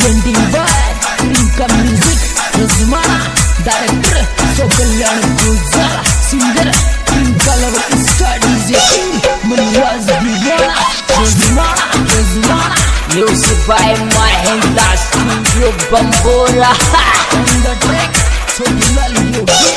Presenting by Prinka music Rajmana director सो Kalyan Gujar singer Prinka lover star DJ Manwaj दीवाना Rajmana music by Mahendra studio Bambora on the track सो दुलाल योगी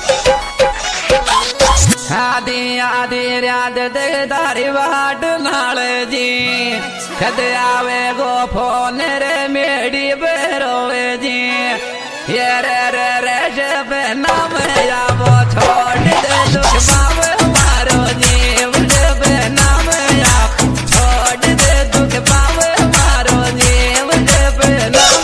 आदि आदि रात दारी बाट नाल जी कद आवे गो फोन रे मेरी बेरोवे जी ये रे जब नाम आवो छोड़ दे दुख पावे मारो जी जब नाम आप छोड़ दे दुख पावे मारो जी जब नाम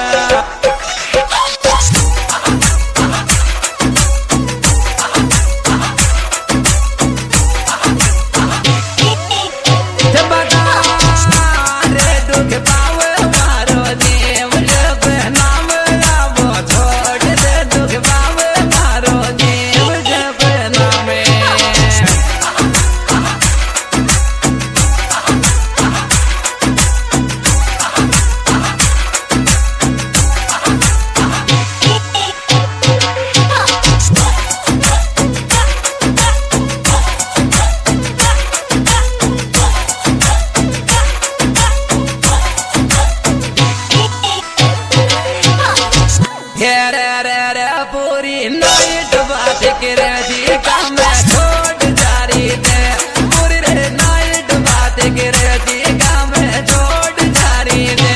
पूरी नाइट बात करे जी काम छोड़ जारी थे पूरी नाइट बात करे जी काम छोड़ जारी थे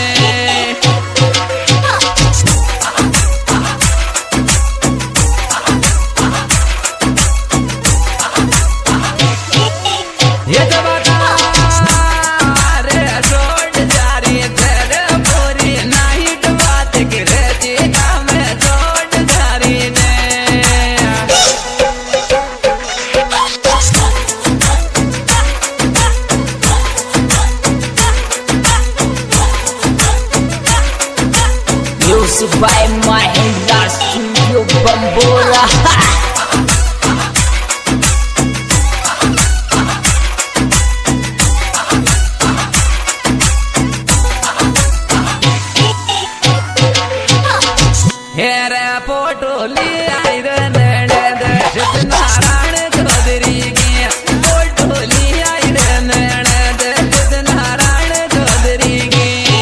ये जब रे छोड़ जारी थे पूरी नाइट बात करे जी काम Music by Mahindra Studio Bambora हेरे फोटो ले आई रे दर्शक नारायण चौधरी की फोटो ले आई रे दर्शक नारायण चौधरी की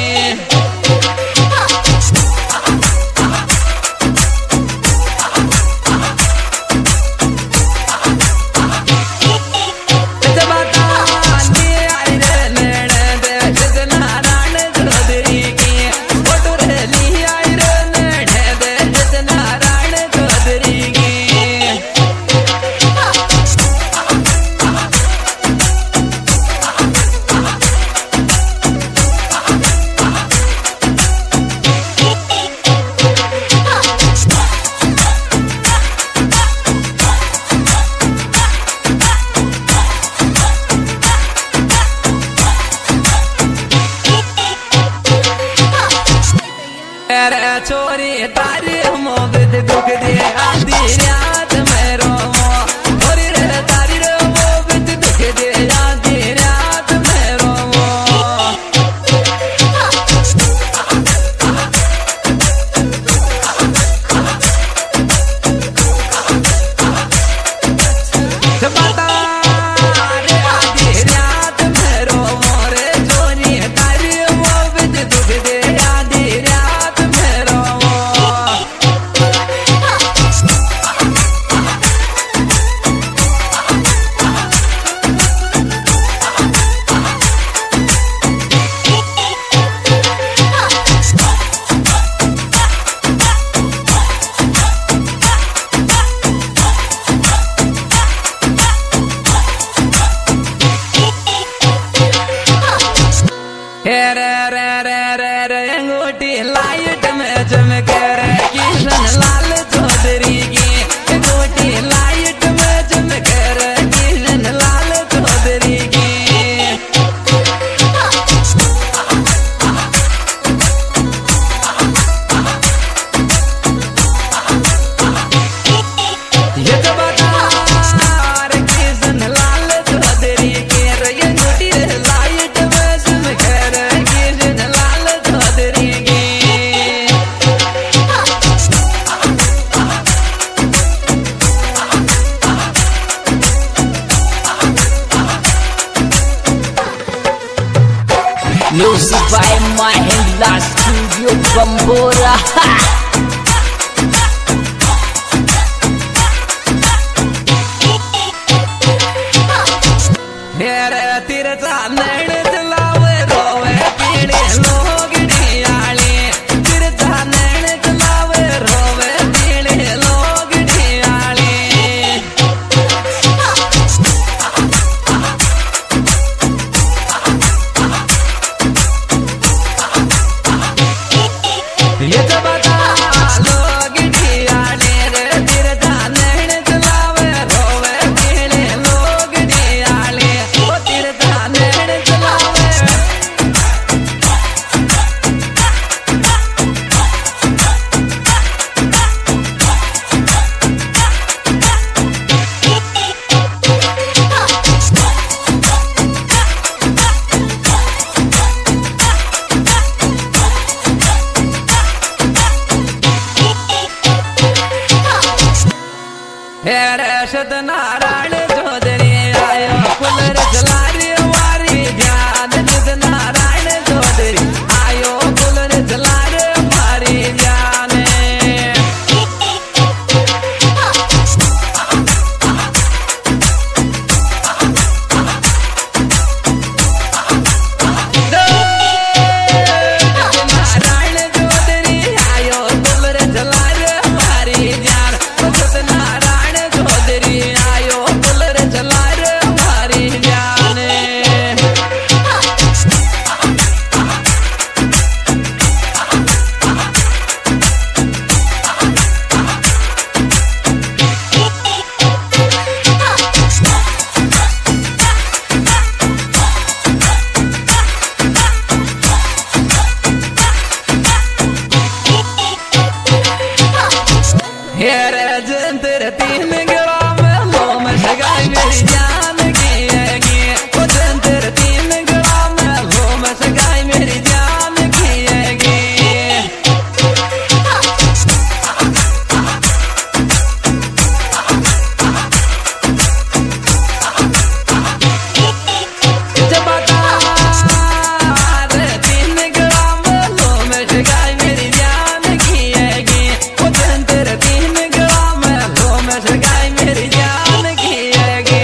छोरी तारी मोहब्बत दुख दे आधी रात में रोवो छोरी रे तारी रे मोहब्बत दुख दे आधी रात में रोवो बता रे आधी रात में रोवो रे छोरी तारी मोहब्बत दुख दे आधी रात में रोवो अंगूठी लाइट में चमके रे किशन लाल चौधरी की अंगूठी लाइट में चमके रे किशन लाल चौधरी की ये तो बता किशन लाल चौधरी की अंगूठी लाइट में चमके रे किशन लाल चौधरी की by Mahindra Studio Bambora. Satyanarayan Chaudhary आयो कुलर जलारी वारी ध्यान सत्यनारायण चौधरी आयो कुलर जलारी मारी ध्यान सत्यनारायण चौधरी आयो कुलर जलारी मारी ध्यान सत्यनारायण चौधरी आयो कुलर जलार मारी जाने हेरे जंतर तीन ग्राम लोम सगाई मेरी जान किएगी वो जंतर तीन ग्राम लोम सगाई मेरी जान किएगी तीन ग्राम लोम सगाई मेरी जान किएगी वो जंतर तीन ग्राम लोम सगाई मेरी जान किएगी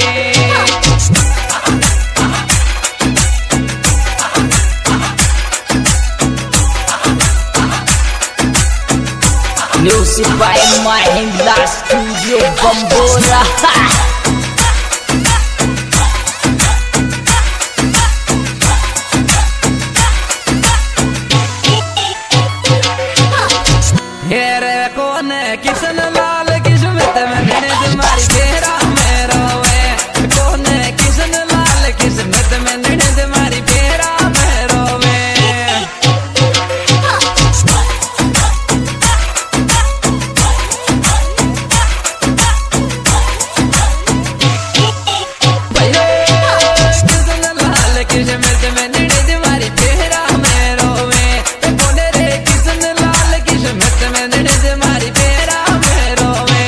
Music by Mahindra Studio Bambora. हेरे कौन किशन लाल किस्मत में गणे तुम्हारी फेरा में रोवे कौन किशन लाल किस्मत में गणे तुम्हारी फेरा में रोवे किशन लाल किस्मत में गणे तुम्हारी फेरा में रोवे कौन रे किशन लाल किस्मत में गणे तुम्हारी फेरा में रोवे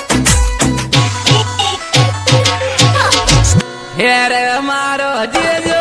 हेरे मारो जे जो